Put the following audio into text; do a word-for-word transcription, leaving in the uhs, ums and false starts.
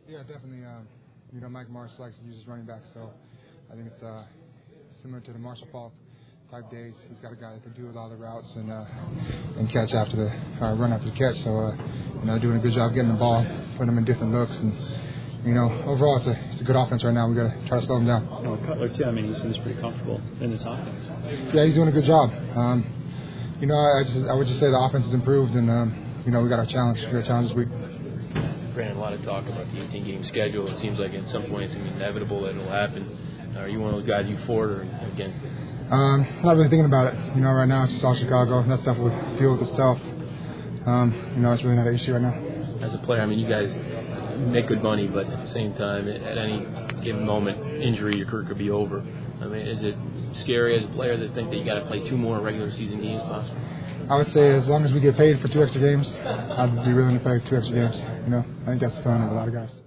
Yeah, definitely. Um, you know, Mike Marsh likes to use his running back, so I think it's uh, similar to the Marshall Faulk type days. He's got a guy that can do a lot of the routes and uh, and catch after the uh, run after the catch. So uh, you know, doing a good job getting the ball, putting them in different looks, and you know, overall it's a it's a good offense right now. We got to try to slow him down. You know, with Cutler too, I mean, he seems pretty comfortable in this offense. Yeah, he's doing a good job. Um, you know, I just I would just say the offense has improved, and um, you know, we got our challenge. We got a challenge this week. Brandon, a lot of talk about the eighteen-game schedule. It seems like at some point it's inevitable that it'll happen. Are you one of those guys you for it or against it? Um, not really thinking about it. You know, right now it's just all Chicago. That stuff will deal with itself. Um, you know, it's really not an issue right now. As a player, I mean, you guys make good money, but at the same time, at any given moment, injury, your career could be over. I mean, is it scary as a player to think that you got to play two more regular season games possible? I would say as long as we get paid for two extra games, I'd be willing to play two extra games. You know, I think that's the fun of a lot of guys.